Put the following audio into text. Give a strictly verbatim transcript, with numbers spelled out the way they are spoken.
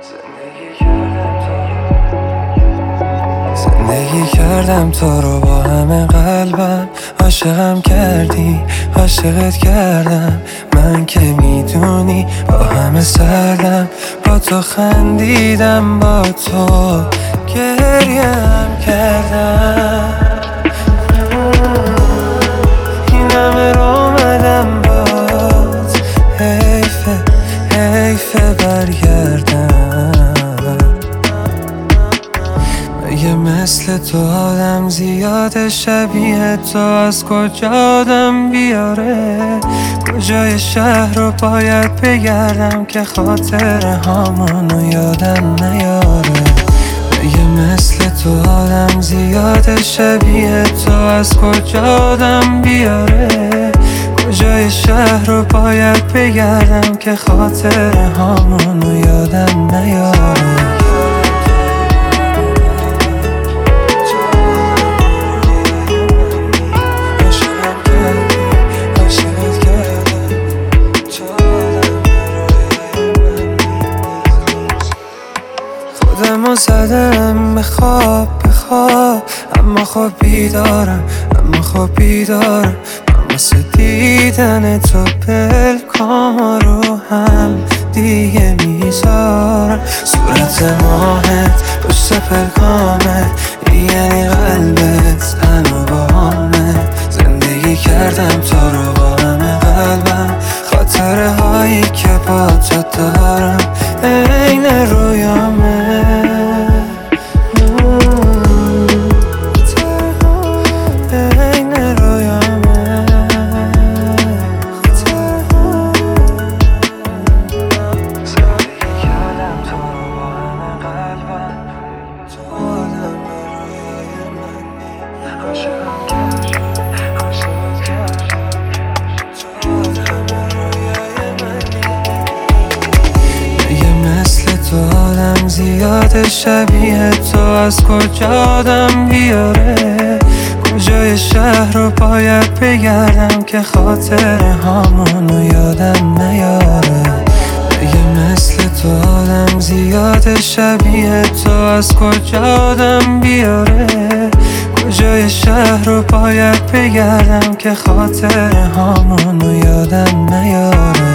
زندگی کردم تو رو با همه قلبم، عاشقم کردی عاشقت کردم، من که میدونی با همه سردم، با تو خندیدم با تو گریم کردم، این همه رو اومدم باز، حیفه حیفه برگردم. مگه مثل تو آدم زیاده شبیه تو از کجا آدم بیاره؟ کجای شهر رو باید بگردم که خاطر هامونو یادم نیاره؟ مگه مثل تو آدم زیاده شبیه تو از کجا آدم بیاره؟ کجای شهر رو باید بگردم که خاطر هامونو یادم نیاره؟ خودمو زدم به خواب به خواب، اما خب بیدارم اما خب بیدارم، من واسه دیدن تو پلکام رو هم دیگه میذارم. صورت ماهت پشت پلکامت یعنی قلبت هنو با همه. زندگی کردم تو رو با همه قلبم، خاطره هایی که با تو دارم عین رویامه. زیاده شبیه تو از کجا آدم بیاره؟ کجای شهر رو باید بگردم که خاطر هامونو یادم نیاره؟ مگه مثل تو آدم زیاده شبیه تو از کجا آدم بیاره؟ کجای شهر رو باید بگردم که خاطر هامونو یادم نیاره؟